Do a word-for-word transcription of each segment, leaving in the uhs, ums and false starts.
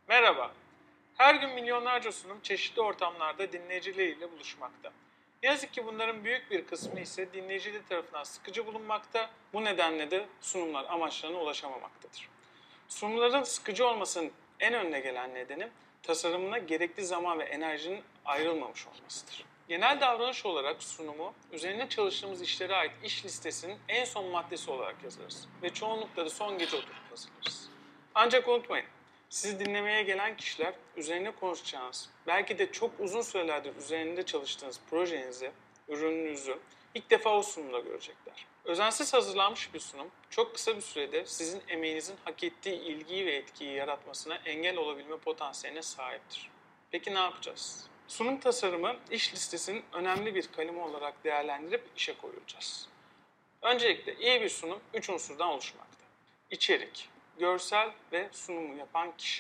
Merhaba. Her gün milyonlarca sunum çeşitli ortamlarda dinleyicileriyle buluşmakta. Ne yazık ki bunların büyük bir kısmı ise dinleyiciler tarafından sıkıcı bulunmakta, bu nedenle de sunumlar amaçlarına ulaşamamaktadır. Sunumların sıkıcı olmasının en önüne gelen nedeni tasarımına gerekli zaman ve enerjinin ayrılmamış olmasıdır. Genel davranış olarak sunumu, üzerine çalıştığımız işlere ait iş listesinin en son maddesi olarak yazarız ve çoğunlukla da son gece oturup hazırlarız. Ancak unutmayın, sizi dinlemeye gelen kişiler üzerine konuşacağınız, belki de çok uzun sürelerdir üzerinde çalıştığınız projenizi, ürününüzü ilk defa o sunumda görecekler. Özensiz hazırlanmış bir sunum, çok kısa bir sürede sizin emeğinizin hak ettiği ilgiyi ve etkiyi yaratmasına engel olabilme potansiyeline sahiptir. Peki ne yapacağız? Sunum tasarımı iş listesinin önemli bir kalemi olarak değerlendirip işe koyulacağız. Öncelikle iyi bir sunum üç unsurdan oluşmakta. İçerik, görsel ve sunumu yapan kişi.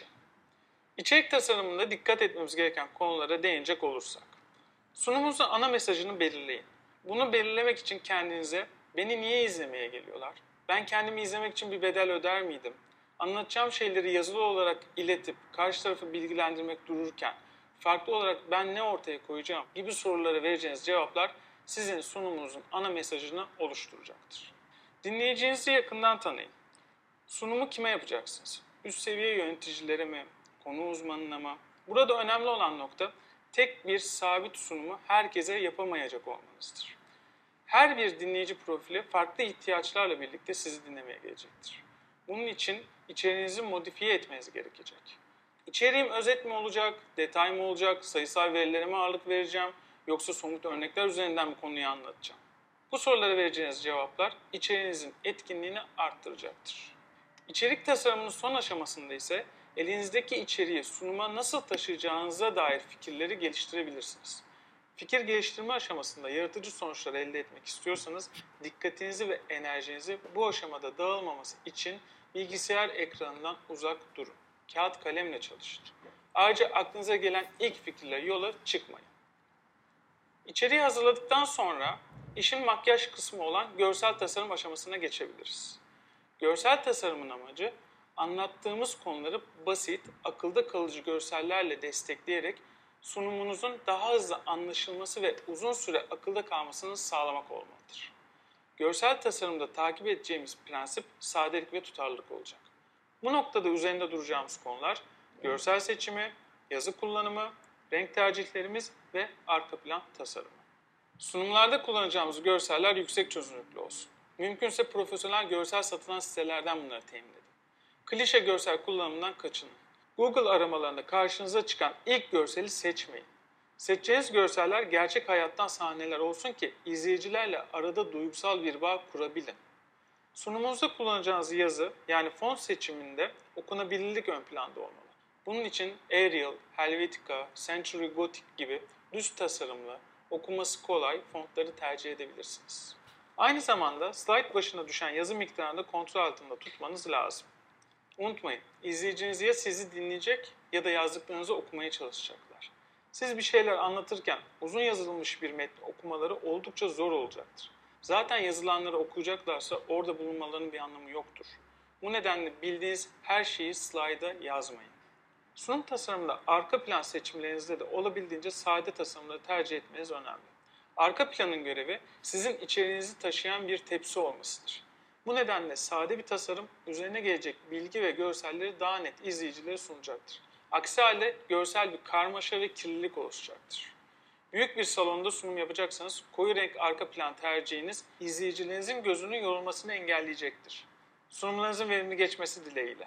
İçerik tasarımında dikkat etmemiz gereken konulara değinecek olursak. Sunumunuzun ana mesajını belirleyin. Bunu belirlemek için kendinize beni niye izlemeye geliyorlar? Ben kendimi izlemek için bir bedel öder miydim? Anlatacağım şeyleri yazılı olarak iletip karşı tarafı bilgilendirmek dururken farklı olarak ben ne ortaya koyacağım gibi sorulara vereceğiniz cevaplar sizin sunumunuzun ana mesajını oluşturacaktır. Dinleyicinizi yakından tanıyın. Sunumu kime yapacaksınız? Üst seviye yöneticilere mi? Konu uzmanına mı? Burada önemli olan nokta tek bir sabit sunumu herkese yapamayacak olmanızdır. Her bir dinleyici profili farklı ihtiyaçlarla birlikte sizi dinlemeye gelecektir. Bunun için içeriğinizi modifiye etmeniz gerekecek. İçeriğim özet mi olacak, detay mı olacak, sayısal verilere mi ağırlık vereceğim yoksa somut örnekler üzerinden mi konuyu anlatacağım? Bu sorulara vereceğiniz cevaplar içeriğinizin etkinliğini arttıracaktır. İçerik tasarımının son aşamasında ise elinizdeki içeriği sunuma nasıl taşıyacağınıza dair fikirleri geliştirebilirsiniz. Fikir geliştirme aşamasında yaratıcı sonuçlar elde etmek istiyorsanız dikkatinizi ve enerjinizi bu aşamada dağılmaması için bilgisayar ekranından uzak durun. Kağıt kalemle çalışın. Ayrıca aklınıza gelen ilk fikirle yola çıkmayın. İçeriği hazırladıktan sonra işin makyaj kısmı olan görsel tasarım aşamasına geçebiliriz. Görsel tasarımın amacı anlattığımız konuları basit, akılda kalıcı görsellerle destekleyerek sunumunuzun daha hızlı anlaşılması ve uzun süre akılda kalmasını sağlamak olmalıdır. Görsel tasarımda takip edeceğimiz prensip sadelik ve tutarlılık olacak. Bu noktada üzerinde duracağımız konular görsel seçimi, yazı kullanımı, renk tercihlerimiz ve arka plan tasarımı. Sunumlarda kullanacağımız görseller yüksek çözünürlüklü olsun. Mümkünse profesyonel görsel satılan sitelerden bunları temin edin. Klişe görsel kullanımından kaçının. Google aramalarında karşınıza çıkan ilk görseli seçmeyin. Seçeceğiniz görseller gerçek hayattan sahneler olsun ki izleyicilerle arada duygusal bir bağ kurabilin. Sunumunuzda kullanacağınız yazı yani font seçiminde okunabilirlik ön planda olmalı. Bunun için Arial, Helvetica, Century Gothic gibi düz tasarımlı, okuması kolay fontları tercih edebilirsiniz. Aynı zamanda slide başına düşen yazı miktarını da kontrol altında tutmanız lazım. Unutmayın, izleyiciniz ya sizi dinleyecek ya da yazdıklarınızı okumaya çalışacaklar. Siz bir şeyler anlatırken uzun yazılmış bir metni okumaları oldukça zor olacaktır. Zaten yazılanları okuyacaklarsa orada bulunmalarının bir anlamı yoktur. Bu nedenle bildiğiniz her şeyi slayda yazmayın. Sunum tasarımında arka plan seçimlerinizde de olabildiğince sade tasarımları tercih etmeniz önemli. Arka planın görevi sizin içeriğinizi taşıyan bir tepsi olmasıdır. Bu nedenle sade bir tasarım üzerine gelecek bilgi ve görselleri daha net izleyicilere sunacaktır. Aksi halde görsel bir karmaşa ve kirlilik oluşacaktır. Büyük bir salonda sunum yapacaksanız koyu renk arka plan tercihiniz izleyicilerinizin gözünün yorulmasını engelleyecektir. Sunumunuzun verimli geçmesi dileğiyle.